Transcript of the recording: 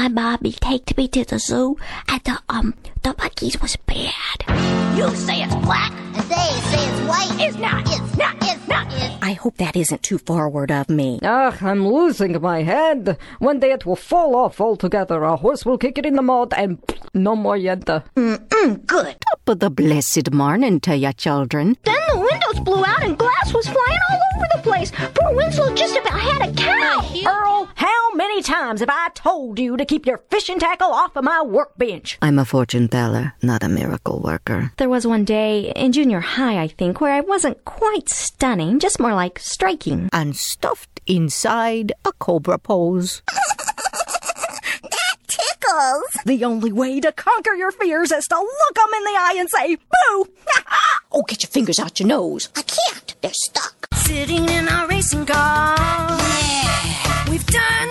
my mommy take me to the zoo, and the monkeys was bad. You say it's black, and they say it's white. It's not. I hope that isn't too forward of me. Ugh, I'm losing my head. One day it will fall off altogether. A horse will kick it in the mud, and no more yenta. Good. Top of the blessed morning to ya, children. Then the windows blew out and glass was flying all over the place. Poor Winslow just about had a cow. Earl, how many times have I told you to keep your fishing tackle off of my workbench? I'm a fortune teller, not a miracle worker. There was one day in junior high, I think, where I wasn't quite stunning, just more like striking. And stuffed inside a cobra pose. Tickles. The only way to conquer your fears is to look them in the eye and say, boo! Oh, get your fingers out your nose. I can't. They're stuck. Sitting in our racing car. Yeah. We've done